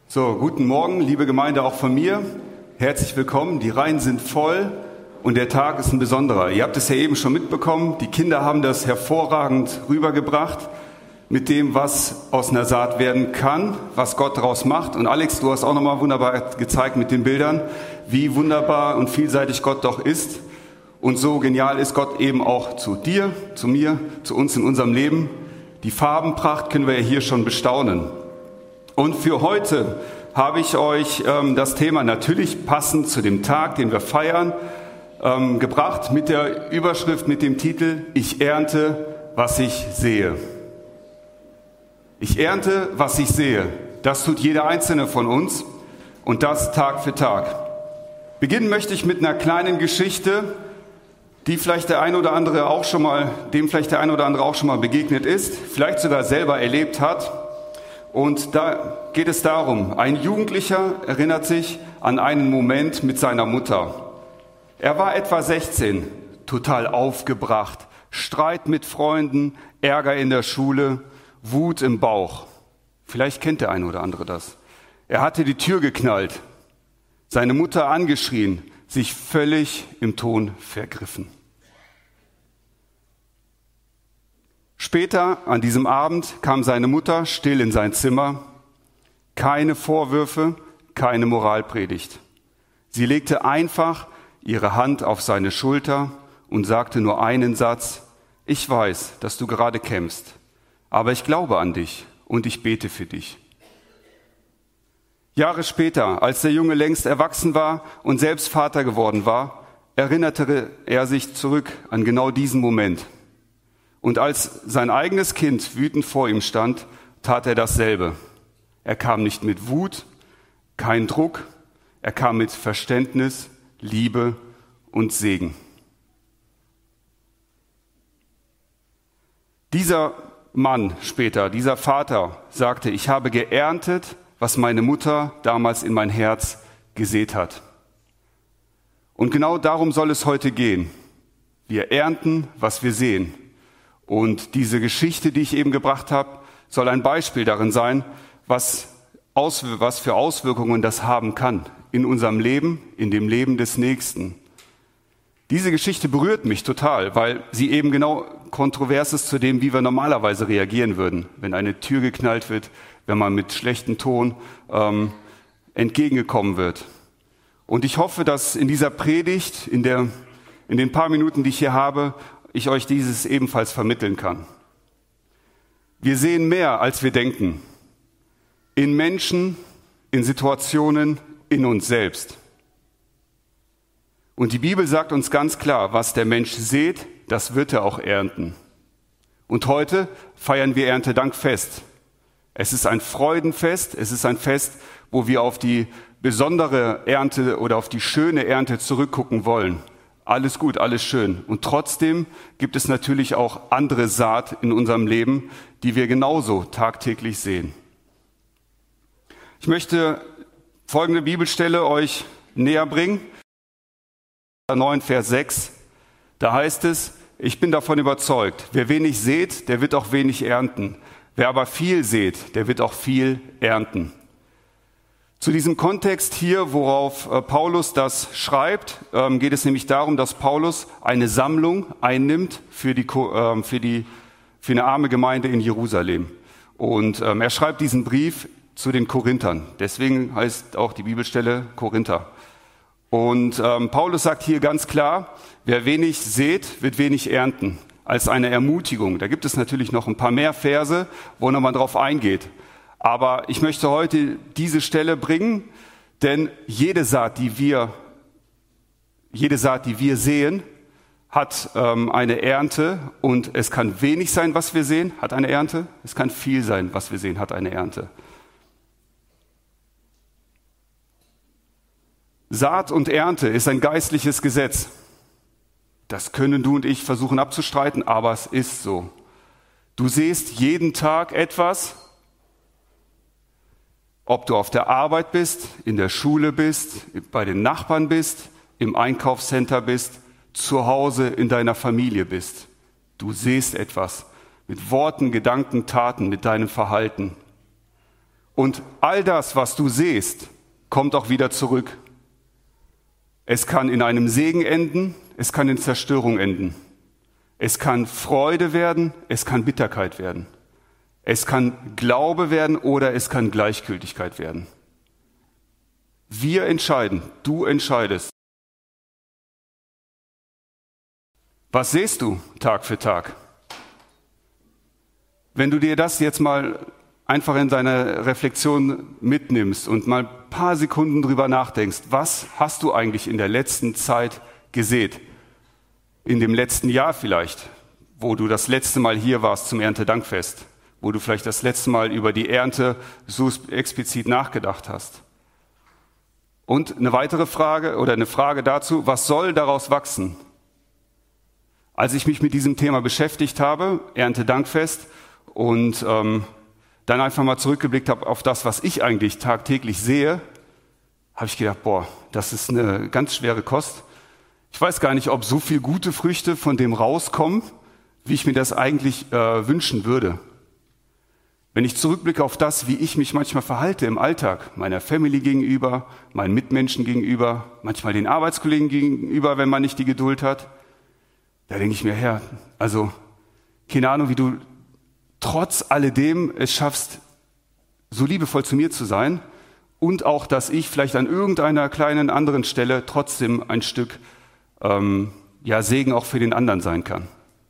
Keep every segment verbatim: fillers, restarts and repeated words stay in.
So, guten Morgen, liebe Gemeinde, auch von mir. Herzlich willkommen. Die Reihen sind voll und der Tag ist ein besonderer. Ihr habt es ja eben schon mitbekommen. Die Kinder haben das hervorragend rübergebracht mit dem, was aus einer Saat werden kann, was Gott daraus macht. Und Alex, du hast auch nochmal wunderbar gezeigt mit den Bildern, wie wunderbar und vielseitig Gott doch ist. Und so genial ist Gott eben auch zu dir, zu mir, zu uns in unserem Leben. Die Farbenpracht können wir ja hier schon bestaunen. Und für heute habe ich euch ähm, das Thema natürlich passend zu dem Tag, den wir feiern, ähm, gebracht mit der Überschrift, mit dem Titel Ich ernte, was ich sehe. Ich ernte, was ich sehe. Das tut jeder Einzelne von uns und das Tag für Tag. Beginnen möchte ich mit einer kleinen Geschichte, die vielleicht der ein oder andere auch schon mal, dem vielleicht der ein oder andere auch schon mal begegnet ist, vielleicht sogar selber erlebt hat. Und da geht es darum, ein Jugendlicher erinnert sich an einen Moment mit seiner Mutter. Er war etwa sechzehn, total aufgebracht, Streit mit Freunden, Ärger in der Schule, Wut im Bauch. Vielleicht kennt der eine oder andere das. Er hatte die Tür geknallt, seine Mutter angeschrien, sich völlig im Ton vergriffen. Später an diesem Abend kam seine Mutter still in sein Zimmer. Keine Vorwürfe, keine Moralpredigt. Sie legte einfach ihre Hand auf seine Schulter und sagte nur einen Satz: Ich weiß, dass du gerade kämpfst, aber ich glaube an dich und ich bete für dich. Jahre später, als der Junge längst erwachsen war und selbst Vater geworden war, erinnerte er sich zurück an genau diesen Moment. Und als sein eigenes Kind wütend vor ihm stand, tat er dasselbe. Er kam nicht mit Wut, kein Druck, er kam mit Verständnis, Liebe und Segen. Dieser Mann später, dieser Vater, sagte: Ich habe geerntet, was meine Mutter damals in mein Herz gesät hat. Und genau darum soll es heute gehen. Wir ernten, was wir sehen. Und diese Geschichte, die ich eben gebracht habe, soll ein Beispiel darin sein, was, aus, was für Auswirkungen das haben kann in unserem Leben, in dem Leben des Nächsten. Diese Geschichte berührt mich total, weil sie eben genau kontrovers ist zu dem, wie wir normalerweise reagieren würden, wenn eine Tür geknallt wird, wenn man mit schlechtem Ton ähm, entgegengekommen wird. Und ich hoffe, dass in dieser Predigt, in, der, in den paar Minuten, die ich hier habe, ich euch dieses ebenfalls vermitteln kann. Wir sehen mehr, als wir denken. In Menschen, in Situationen, in uns selbst. Und die Bibel sagt uns ganz klar, was der Mensch sät, das wird er auch ernten. Und heute feiern wir Erntedankfest. Es ist ein Freudenfest, es ist ein Fest, wo wir auf die besondere Ernte oder auf die schöne Ernte zurückgucken wollen. Alles gut, alles schön. Und trotzdem gibt es natürlich auch andere Saat in unserem Leben, die wir genauso tagtäglich sehen. Ich möchte folgende Bibelstelle euch näher bringen. neun, Vers sechs. Da heißt es: Ich bin davon überzeugt, wer wenig sät, der wird auch wenig ernten. Wer aber viel sät, der wird auch viel ernten. Zu diesem Kontext hier, worauf Paulus das schreibt, geht es nämlich darum, dass Paulus eine Sammlung einnimmt für die, für die, für eine arme Gemeinde in Jerusalem. Und er schreibt diesen Brief zu den Korinthern. Deswegen heißt auch die Bibelstelle Korinther. Und Paulus sagt hier ganz klar: Wer wenig sät, wird wenig ernten. Als eine Ermutigung. Da gibt es natürlich noch ein paar mehr Verse, wo nochmal drauf eingeht. Aber ich möchte heute diese Stelle bringen, denn jede Saat, die wir, jede Saat, die wir sehen, hat ähm, eine Ernte, und es kann wenig sein, was wir sehen, hat eine Ernte. Es kann viel sein, was wir sehen, hat eine Ernte. Saat und Ernte ist ein geistliches Gesetz. Das können du und ich versuchen abzustreiten, aber es ist so. Du siehst jeden Tag etwas. Ob du auf der Arbeit bist, in der Schule bist, bei den Nachbarn bist, im Einkaufscenter bist, zu Hause in deiner Familie bist. Du siehst etwas mit Worten, Gedanken, Taten, mit deinem Verhalten. Und all das, was du siehst, kommt auch wieder zurück. Es kann in einem Segen enden, es kann in Zerstörung enden. Es kann Freude werden, es kann Bitterkeit werden. Es kann Glaube werden oder es kann Gleichgültigkeit werden. Wir entscheiden, du entscheidest. Was siehst du Tag für Tag? Wenn du dir das jetzt mal einfach in deine Reflexion mitnimmst und mal ein paar Sekunden drüber nachdenkst, was hast du eigentlich in der letzten Zeit gesät? In dem letzten Jahr vielleicht, wo du das letzte Mal hier warst zum Erntedankfest, wo du vielleicht das letzte Mal über die Ernte so explizit nachgedacht hast. Und eine weitere Frage oder eine Frage dazu, was soll daraus wachsen? Als ich mich mit diesem Thema beschäftigt habe, Erntedankfest, und ähm, dann einfach mal zurückgeblickt habe auf das, was ich eigentlich tagtäglich sehe, habe ich gedacht, boah, das ist eine ganz schwere Kost. Ich weiß gar nicht, ob so viel gute Früchte von dem rauskommen, wie ich mir das eigentlich äh, wünschen würde. Wenn ich zurückblicke auf das, wie ich mich manchmal verhalte im Alltag, meiner Family gegenüber, meinen Mitmenschen gegenüber, manchmal den Arbeitskollegen gegenüber, wenn man nicht die Geduld hat, da denke ich mir, Herr, also keine Ahnung, wie du trotz alledem es schaffst, so liebevoll zu mir zu sein und auch, dass ich vielleicht an irgendeiner kleinen anderen Stelle trotzdem ein Stück ähm, ja, Segen auch für den anderen sein kann.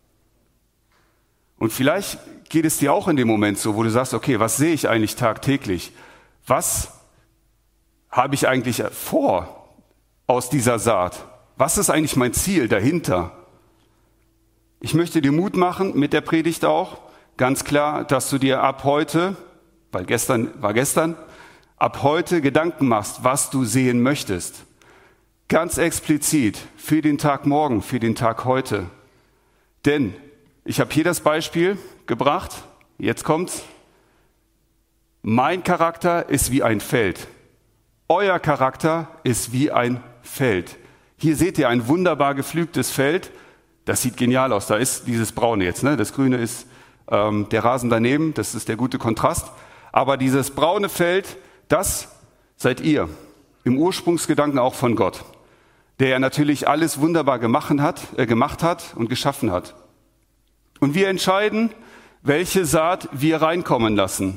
Und vielleicht geht es dir auch in dem Moment so, wo du sagst, okay, was sehe ich eigentlich tagtäglich? Was habe ich eigentlich vor aus dieser Saat? Was ist eigentlich mein Ziel dahinter? Ich möchte dir Mut machen mit der Predigt auch, ganz klar, dass du dir ab heute, weil gestern war gestern, ab heute Gedanken machst, was du sehen möchtest. Ganz explizit für den Tag morgen, für den Tag heute. Denn ich habe hier das Beispiel gebracht, jetzt kommt's. Mein Charakter ist wie ein Feld. Euer Charakter ist wie ein Feld. Hier seht ihr ein wunderbar gepflügtes Feld. Das sieht genial aus. Da ist dieses Braune jetzt. Ne? Das Grüne ist ähm, der Rasen daneben. Das ist der gute Kontrast. Aber dieses braune Feld, das seid ihr. Im Ursprungsgedanken auch von Gott. Der ja natürlich alles wunderbar gemacht hat, äh, gemacht hat und geschaffen hat. Und wir entscheiden, welche Saat wir reinkommen lassen.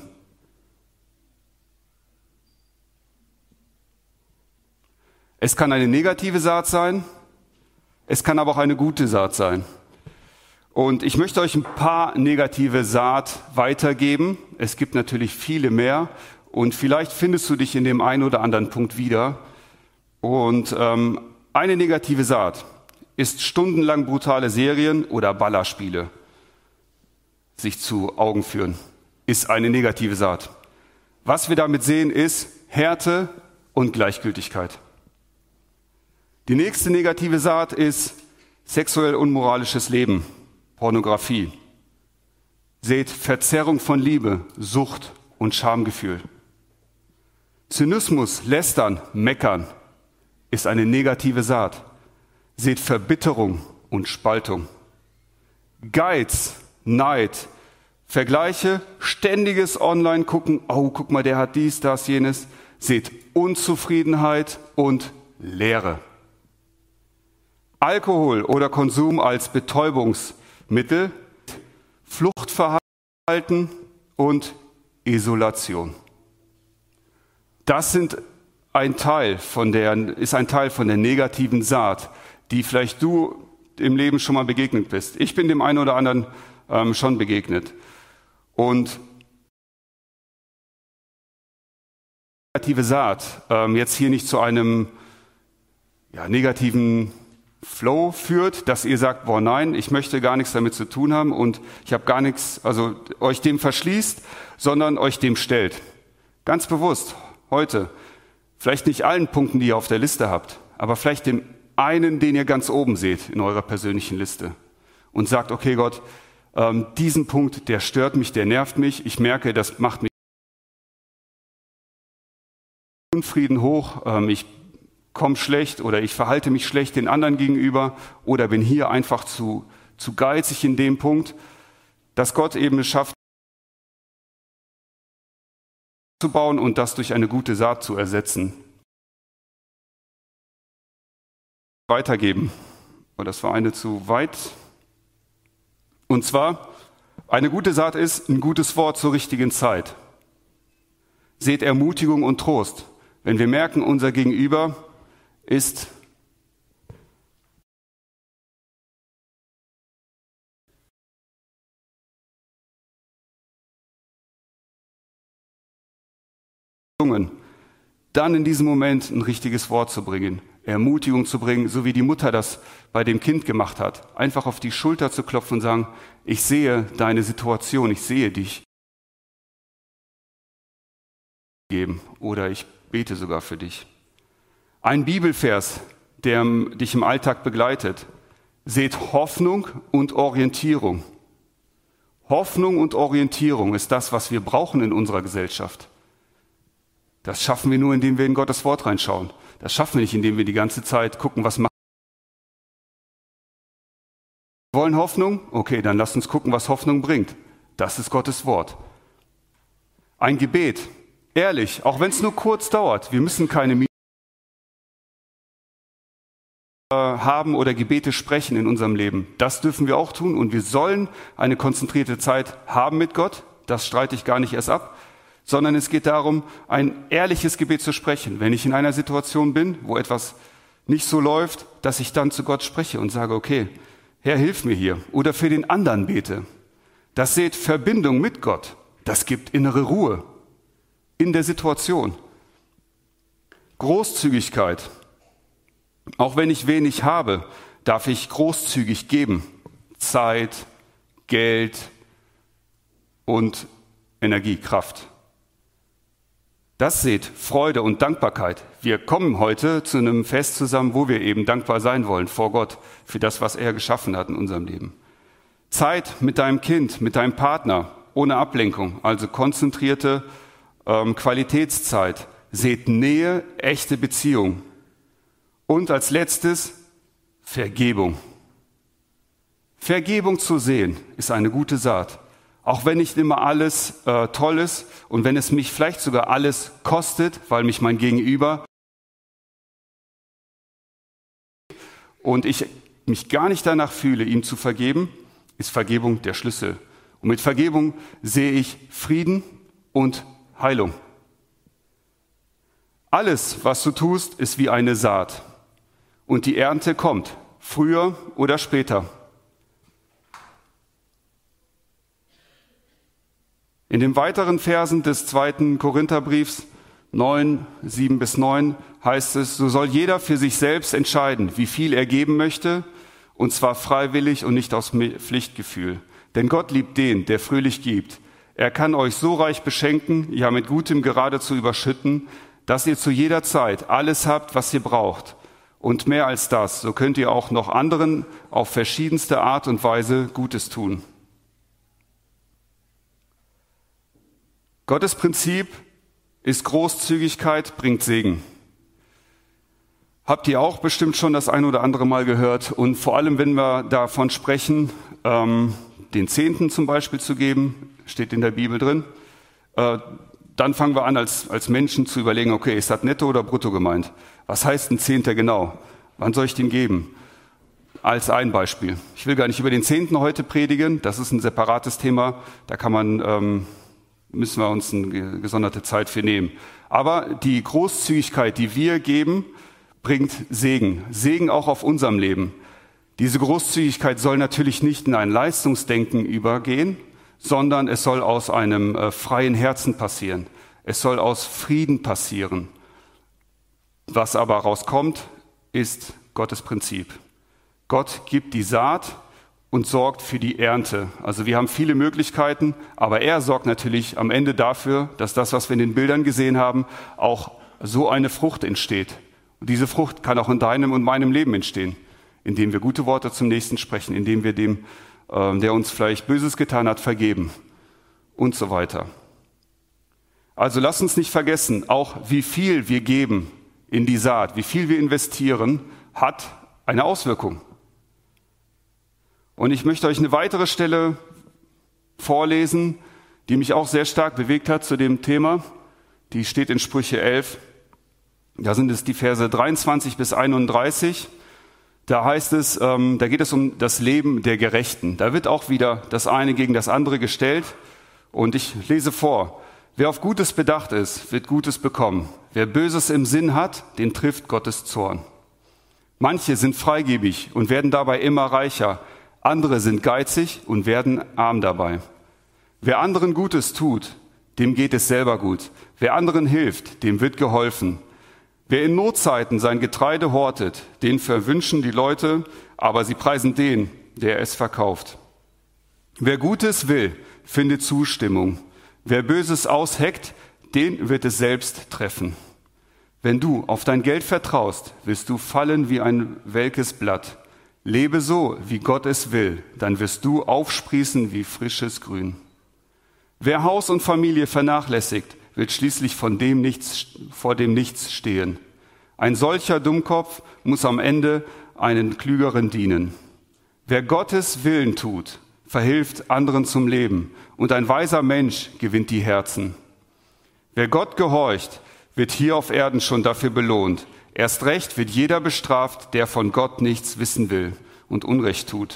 Es kann eine negative Saat sein, es kann aber auch eine gute Saat sein. Und ich möchte euch ein paar negative Saat weitergeben. Es gibt natürlich viele mehr und vielleicht findest du dich in dem einen oder anderen Punkt wieder. Und ähm, eine negative Saat ist stundenlang brutale Serien oder Ballerspiele sich zu Augen führen, ist eine negative Saat. Was wir damit sehen, ist Härte und Gleichgültigkeit. Die nächste negative Saat ist sexuell unmoralisches Leben, Pornografie. Seht Verzerrung von Liebe, Sucht und Schamgefühl. Zynismus, Lästern, Meckern ist eine negative Saat. Seht Verbitterung und Spaltung. Geiz, Neid, Vergleiche, ständiges Online-Gucken, oh, guck mal, der hat dies, das, jenes. Seht Unzufriedenheit und Leere. Alkohol oder Konsum als Betäubungsmittel, Fluchtverhalten und Isolation. Das sind ein Teil von der, ist ein Teil von der negativen Saat, die vielleicht du im Leben schon mal begegnet bist. Ich bin dem einen oder anderen ähm, schon begegnet. Und negative Saat ähm, jetzt hier nicht zu einem ja, negativen Flow führt, dass ihr sagt, boah nein, ich möchte gar nichts damit zu tun haben und ich habe gar nichts, also euch dem verschließt, sondern euch dem stellt. Ganz bewusst, heute, vielleicht nicht allen Punkten, die ihr auf der Liste habt, aber vielleicht dem einen, den ihr ganz oben seht in eurer persönlichen Liste und sagt, okay Gott, ähm, diesen Punkt, der stört mich, der nervt mich, ich merke, das macht mich Unfrieden hoch, ähm, ich komme schlecht oder ich verhalte mich schlecht den anderen gegenüber oder bin hier einfach zu, zu geizig in dem Punkt, dass Gott eben es schafft, zu bauen und das durch eine gute Saat zu ersetzen. Weitergeben. Und das war eine zu weit. Und zwar, eine gute Saat ist ein gutes Wort zur richtigen Zeit. Seht Ermutigung und Trost. Wenn wir merken, unser Gegenüber ist dann in diesem Moment ein richtiges Wort zu bringen, Ermutigung zu bringen, so wie die Mutter das bei dem Kind gemacht hat. Einfach auf die Schulter zu klopfen und sagen, ich sehe deine Situation, ich sehe dich. Geben oder ich bete sogar für dich. Ein Bibelvers, der dich im Alltag begleitet. Seht Hoffnung und Orientierung. Hoffnung und Orientierung ist das, was wir brauchen in unserer Gesellschaft. Das schaffen wir nur, indem wir in Gottes Wort reinschauen. Das schaffen wir nicht, indem wir die ganze Zeit gucken, was machen. Wir wollen Hoffnung? Okay, dann lasst uns gucken, was Hoffnung bringt. Das ist Gottes Wort. Ein Gebet, ehrlich, auch wenn es nur kurz dauert. Wir müssen keine Minuten haben oder Gebete sprechen in unserem Leben. Das dürfen wir auch tun und wir sollen eine konzentrierte Zeit haben mit Gott. Das streite ich gar nicht erst ab. Sondern es geht darum, ein ehrliches Gebet zu sprechen. Wenn ich in einer Situation bin, wo etwas nicht so läuft, dass ich dann zu Gott spreche und sage, okay, Herr, hilf mir hier. Oder für den anderen bete. Das seht Verbindung mit Gott. Das gibt innere Ruhe in der Situation. Großzügigkeit. Auch wenn ich wenig habe, darf ich großzügig geben. Zeit, Geld und Energie, Kraft. Das seht Freude und Dankbarkeit. Wir kommen heute zu einem Fest zusammen, wo wir eben dankbar sein wollen vor Gott für das, was er geschaffen hat in unserem Leben. Zeit mit deinem Kind, mit deinem Partner, ohne Ablenkung, also konzentrierte ähm, Qualitätszeit. Seht Nähe, echte Beziehung. Und als letztes Vergebung. Vergebung zu sehen ist eine gute Saat. Auch wenn nicht immer alles äh, toll ist und wenn es mich vielleicht sogar alles kostet, weil mich mein Gegenüber und ich mich gar nicht danach fühle, ihm zu vergeben, ist Vergebung der Schlüssel. Und mit Vergebung sehe ich Frieden und Heilung. Alles, was du tust, ist wie eine Saat. Und die Ernte kommt, früher oder später. In den weiteren Versen des zweiten Korintherbriefs neun, sieben bis neun heißt es, so soll jeder für sich selbst entscheiden, wie viel er geben möchte, und zwar freiwillig und nicht aus Pflichtgefühl. Denn Gott liebt den, der fröhlich gibt. Er kann euch so reich beschenken, ja mit Gutem geradezu überschütten, dass ihr zu jeder Zeit alles habt, was ihr braucht. Und mehr als das, so könnt ihr auch noch anderen auf verschiedenste Art und Weise Gutes tun. Gottes Prinzip ist Großzügigkeit, bringt Segen. Habt ihr auch bestimmt schon das ein oder andere Mal gehört. Und vor allem, wenn wir davon sprechen, ähm, den Zehnten zum Beispiel zu geben, steht in der Bibel drin, äh, dann fangen wir an, als, als Menschen zu überlegen, okay, ist das netto oder brutto gemeint? Was heißt ein Zehnter genau? Wann soll ich den geben? Als ein Beispiel. Ich will gar nicht über den Zehnten heute predigen, das ist ein separates Thema, da kann man... Ähm, müssen wir uns eine gesonderte Zeit für nehmen. Aber die Großzügigkeit, die wir geben, bringt Segen. Segen auch auf unserem Leben. Diese Großzügigkeit soll natürlich nicht in ein Leistungsdenken übergehen, sondern es soll aus einem äh, freien Herzen passieren. Es soll aus Frieden passieren. Was aber rauskommt, ist Gottes Prinzip. Gott gibt die Saat und sorgt für die Ernte. Also wir haben viele Möglichkeiten, aber er sorgt natürlich am Ende dafür, dass das, was wir in den Bildern gesehen haben, auch so eine Frucht entsteht. Und diese Frucht kann auch in deinem und meinem Leben entstehen, indem wir gute Worte zum Nächsten sprechen, indem wir dem, äh, der uns vielleicht Böses getan hat, vergeben und so weiter. Also lasst uns nicht vergessen, auch wie viel wir geben in die Saat, wie viel wir investieren, hat eine Auswirkung. Und ich möchte euch eine weitere Stelle vorlesen, die mich auch sehr stark bewegt hat zu dem Thema. die steht in Sprüche elf. Da sind es die Verse dreiundzwanzig bis einunddreißig. Da heißt es, ähm, da geht es um das Leben der Gerechten. Da wird auch wieder das eine gegen das andere gestellt. Und ich lese vor. Wer auf Gutes bedacht ist, wird Gutes bekommen. Wer Böses im Sinn hat, den trifft Gottes Zorn. Manche sind freigebig und werden dabei immer reicher. Andere sind geizig und werden arm dabei. Wer anderen Gutes tut, dem geht es selber gut. Wer anderen hilft, dem wird geholfen. Wer in Notzeiten sein Getreide hortet, den verwünschen die Leute, aber sie preisen den, der es verkauft. Wer Gutes will, findet Zustimmung. Wer Böses ausheckt, den wird es selbst treffen. Wenn du auf dein Geld vertraust, wirst du fallen wie ein welkes Blatt. Lebe so, wie Gott es will, dann wirst du aufsprießen wie frisches Grün. Wer Haus und Familie vernachlässigt, wird schließlich von dem nichts, vor dem Nichts stehen. Ein solcher Dummkopf muss am Ende einen Klügeren dienen. Wer Gottes Willen tut, verhilft anderen zum Leben, und ein weiser Mensch gewinnt die Herzen. Wer Gott gehorcht, wird hier auf Erden schon dafür belohnt. Erst recht wird jeder bestraft, der von Gott nichts wissen will und Unrecht tut.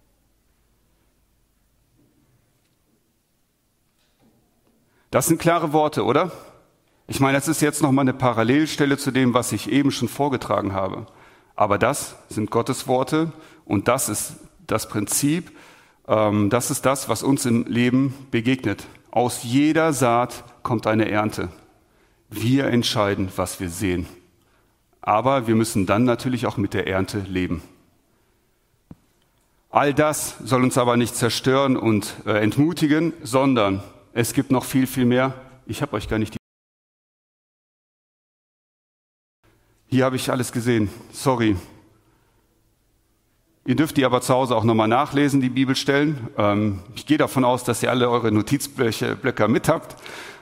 Das sind klare Worte, oder? Ich meine, das ist jetzt nochmal eine Parallelstelle zu dem, was ich eben schon vorgetragen habe. Aber das sind Gottes Worte und das ist das Prinzip, ähm, das ist das, was uns im Leben begegnet. Aus jeder Saat kommt eine Ernte. Wir entscheiden, was wir sehen. Aber wir müssen dann natürlich auch mit der Ernte leben. All das soll uns aber nicht zerstören und äh, entmutigen, sondern es gibt noch viel, viel mehr. Ich habe euch gar nicht die... Hier habe ich alles gesehen. Sorry. Ihr dürft die aber zu Hause auch nochmal nachlesen, die Bibelstellen. Ähm, ich gehe davon aus, dass ihr alle eure Notizblöcke Blöcke mit habt.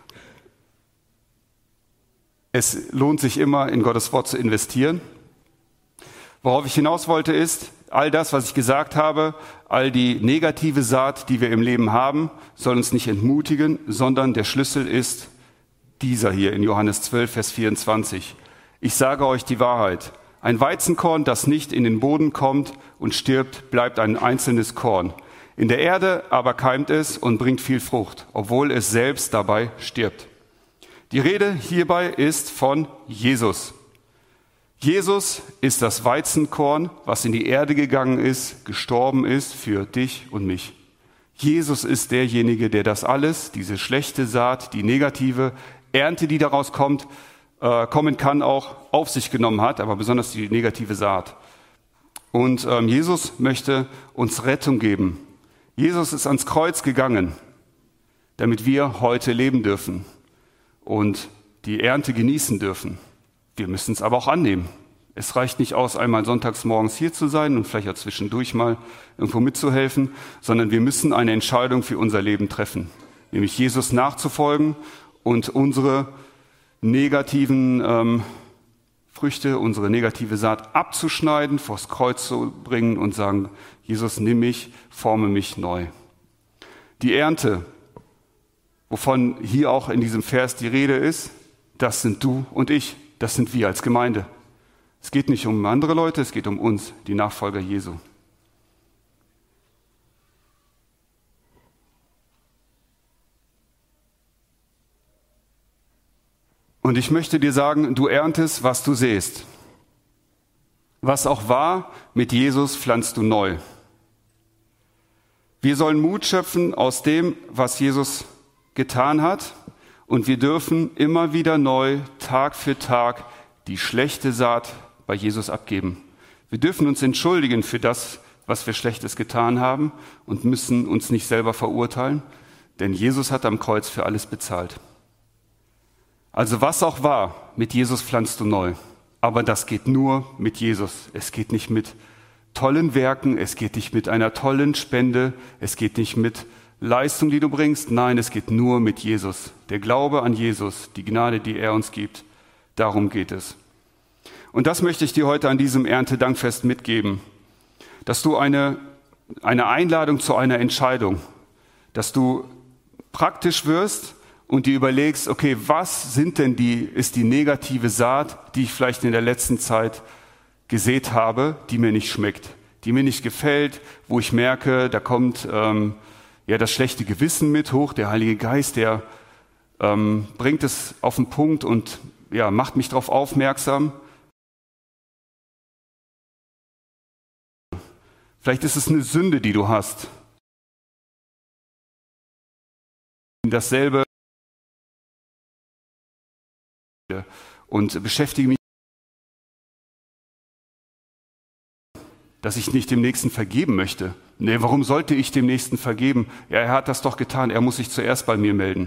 Es lohnt sich immer, in Gottes Wort zu investieren. Worauf ich hinaus wollte ist, all das, was ich gesagt habe, all die negative Saat, die wir im Leben haben, soll uns nicht entmutigen, sondern der Schlüssel ist dieser hier in Johannes zwölf, Vers vierundzwanzig. Ich sage euch die Wahrheit. Ein Weizenkorn, das nicht in den Boden kommt und stirbt, bleibt ein einzelnes Korn. In der Erde aber keimt es und bringt viel Frucht, obwohl es selbst dabei stirbt. Die Rede hierbei ist von Jesus. Jesus ist das Weizenkorn, was in die Erde gegangen ist, gestorben ist für dich und mich. Jesus ist derjenige, der das alles, diese schlechte Saat, die negative Ernte, die daraus kommt, äh, kommen kann, auch auf sich genommen hat, aber besonders die negative Saat. Und ähm, Jesus möchte uns Rettung geben. Jesus ist ans Kreuz gegangen, damit wir heute leben dürfen und die Ernte genießen dürfen. Wir müssen es aber auch annehmen. Es reicht nicht aus, einmal sonntags morgens hier zu sein und vielleicht auch zwischendurch mal irgendwo mitzuhelfen, sondern wir müssen eine Entscheidung für unser Leben treffen, nämlich Jesus nachzufolgen und unsere negativen ähm, Früchte, unsere negative Saat abzuschneiden, vors Kreuz zu bringen und sagen, Jesus, nimm mich, forme mich neu. Die Ernte, wovon hier auch in diesem Vers die Rede ist, das sind du und ich, das sind wir als Gemeinde. Es geht nicht um andere Leute, es geht um uns, die Nachfolger Jesu. Und ich möchte dir sagen, du erntest, was du sähst. Was auch war, mit Jesus pflanzt du neu. Wir sollen Mut schöpfen aus dem, was Jesus getan hat. Und wir dürfen immer wieder neu, Tag für Tag, die schlechte Saat bei Jesus abgeben. Wir dürfen uns entschuldigen für das, was wir Schlechtes getan haben und müssen uns nicht selber verurteilen, denn Jesus hat am Kreuz für alles bezahlt. Also was auch war, mit Jesus pflanzt du neu. Aber das geht nur mit Jesus. Es geht nicht mit tollen Werken, es geht nicht mit einer tollen Spende, es geht nicht mit Leistung, die du bringst. Nein, es geht nur mit Jesus. Der Glaube an Jesus, die Gnade, die er uns gibt, darum geht es. Und das möchte ich dir heute an diesem Erntedankfest mitgeben, dass du eine, eine Einladung zu einer Entscheidung, dass du praktisch wirst und dir überlegst, okay, was sind denn die, ist die negative Saat, die ich vielleicht in der letzten Zeit gesät habe, die mir nicht schmeckt, die mir nicht gefällt, wo ich merke, da kommt ähm, ja das schlechte Gewissen mit hoch, der Heilige Geist, der ähm, bringt es auf den Punkt und ja, macht mich darauf aufmerksam. Vielleicht ist es eine Sünde, die du hast. Dasselbe und beschäftige mich, dass ich nicht dem Nächsten vergeben möchte. Nee, warum sollte ich dem Nächsten vergeben? Ja, er hat das doch getan, er muss sich zuerst bei mir melden.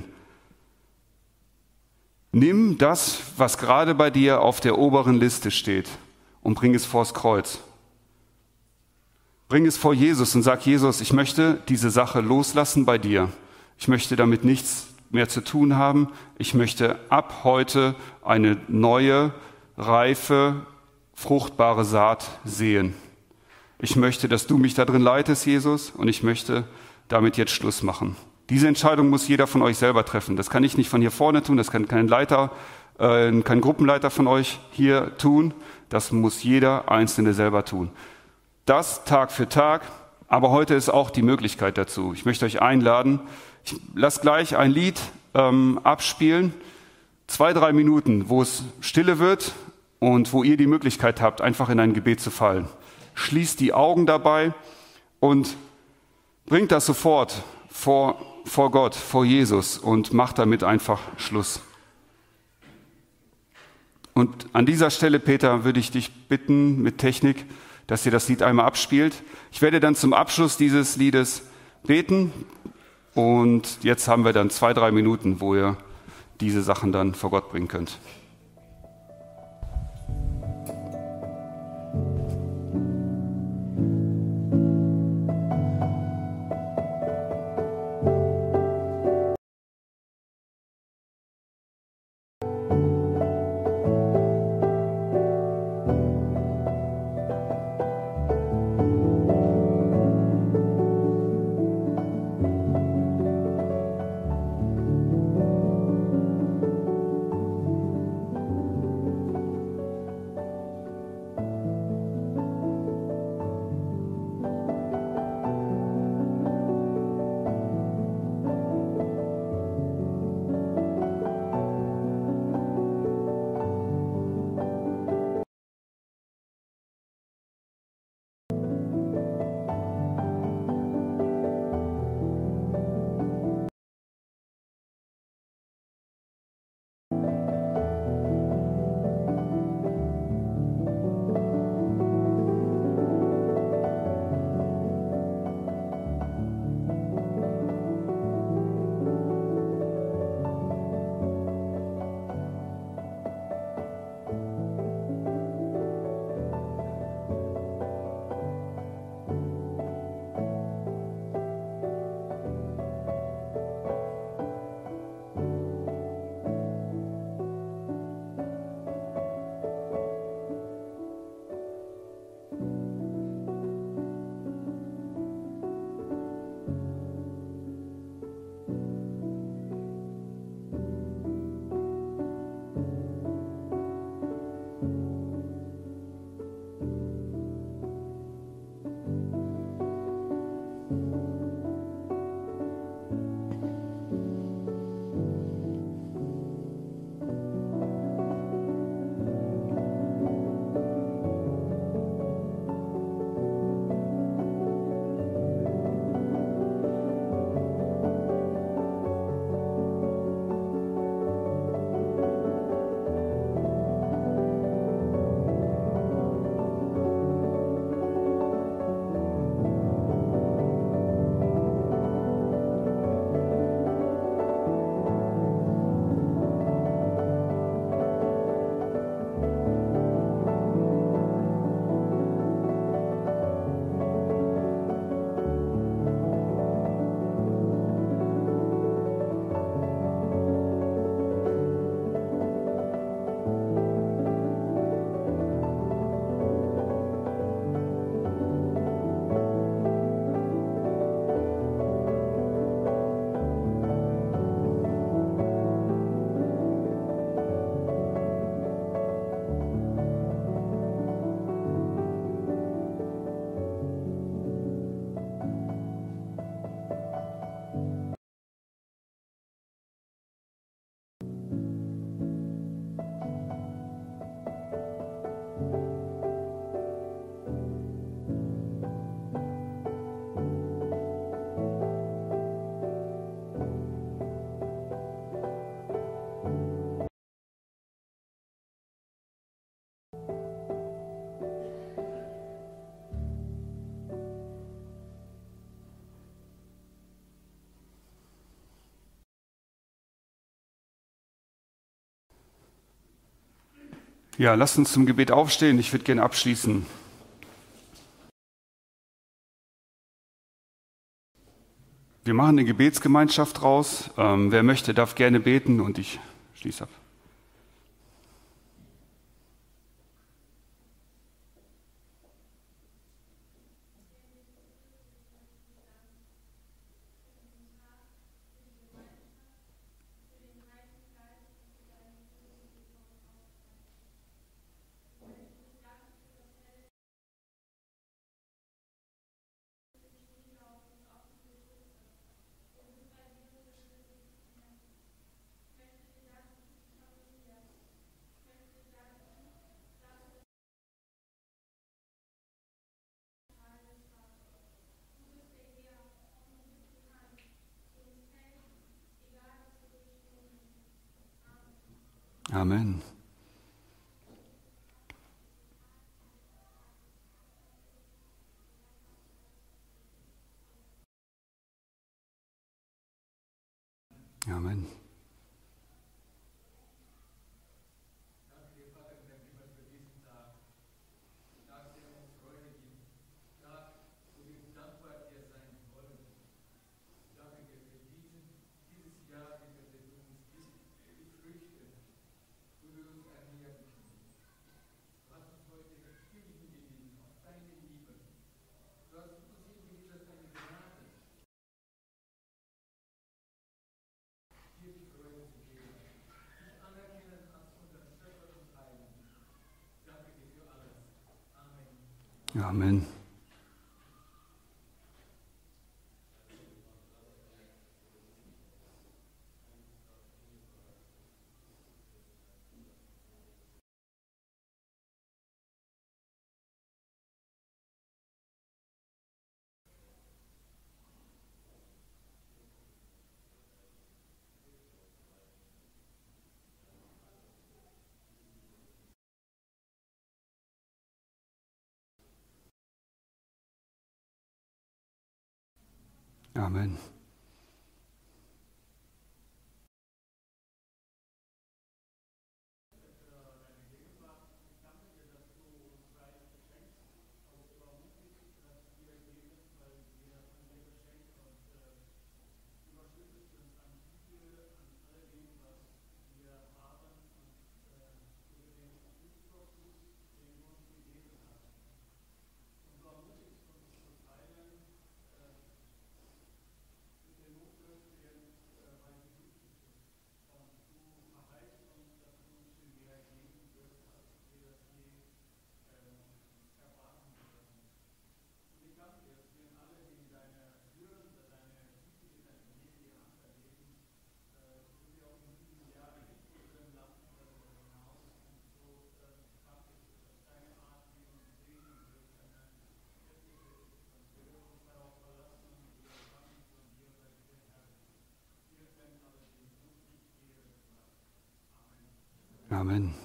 Nimm das, was gerade bei dir auf der oberen Liste steht und bring es vors Kreuz. Bring es vor Jesus und sag, Jesus, ich möchte diese Sache loslassen bei dir. Ich möchte damit nichts mehr zu tun haben. Ich möchte ab heute eine neue, reife, fruchtbare Saat sehen. Ich möchte, dass du mich da drin leitest, Jesus, und ich möchte damit jetzt Schluss machen. Diese Entscheidung muss jeder von euch selber treffen. Das kann ich nicht von hier vorne tun, das kann kein Leiter, äh, kein Gruppenleiter von euch hier tun. Das muss jeder Einzelne selber tun. Das Tag für Tag, aber heute ist auch die Möglichkeit dazu. Ich möchte euch einladen, ich lasse gleich ein Lied ähm, abspielen, zwei, drei Minuten, wo es stille wird und wo ihr die Möglichkeit habt, einfach in ein Gebet zu fallen. Schließt die Augen dabei und bringt das sofort vor, vor Gott, vor Jesus und macht damit einfach Schluss. Und an dieser Stelle, Peter, würde ich dich bitten mit Technik, dass ihr das Lied einmal abspielt. Ich werde dann zum Abschluss dieses Liedes beten und jetzt haben wir dann zwei, drei Minuten, wo ihr diese Sachen dann vor Gott bringen könnt. Ja, lasst uns zum Gebet aufstehen. Ich würde gerne abschließen. Wir machen eine Gebetsgemeinschaft raus. Ähm, wer möchte, darf gerne beten und ich schließe ab. Amen. Amen. Amen. Amen. Amen.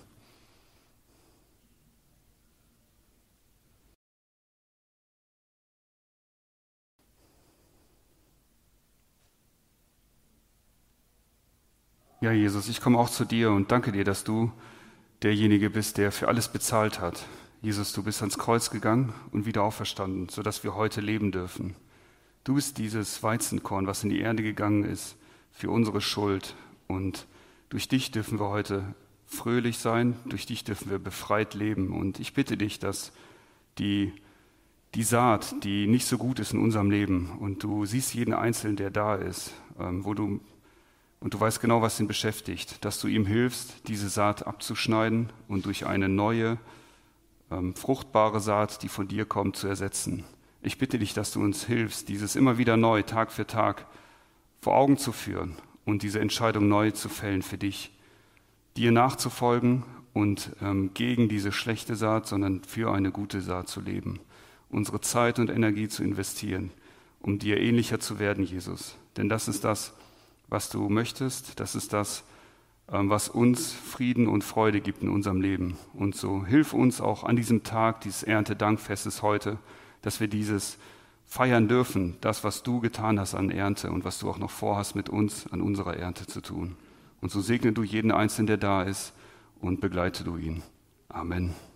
Ja, Jesus, ich komme auch zu dir und danke dir, dass du derjenige bist, der für alles bezahlt hat. Jesus, du bist ans Kreuz gegangen und wieder auferstanden, sodass wir heute leben dürfen. Du bist dieses Weizenkorn, was in die Erde gegangen ist, für unsere Schuld. Und durch dich dürfen wir heute fröhlich sein, durch dich dürfen wir befreit leben. Und ich bitte dich, dass die, die Saat, die nicht so gut ist in unserem Leben, und du siehst jeden Einzelnen, der da ist, ähm, wo du Und du weißt genau, was ihn beschäftigt, dass du ihm hilfst, diese Saat abzuschneiden und durch eine neue, ähm, fruchtbare Saat, die von dir kommt, zu ersetzen. Ich bitte dich, dass du uns hilfst, dieses immer wieder neu, Tag für Tag, vor Augen zu führen und diese Entscheidung neu zu fällen für dich, dir nachzufolgen und ähm, gegen diese schlechte Saat, sondern für eine gute Saat zu leben, unsere Zeit und Energie zu investieren, um dir ähnlicher zu werden, Jesus. Denn das ist das, was du möchtest, das ist das, was uns Frieden und Freude gibt in unserem Leben. Und so hilf uns auch an diesem Tag dieses Erntedankfestes heute, dass wir dieses feiern dürfen, das, was du getan hast an Ernte und was du auch noch vorhast mit uns an unserer Ernte zu tun. Und so segne du jeden Einzelnen, der da ist, und begleite du ihn. Amen.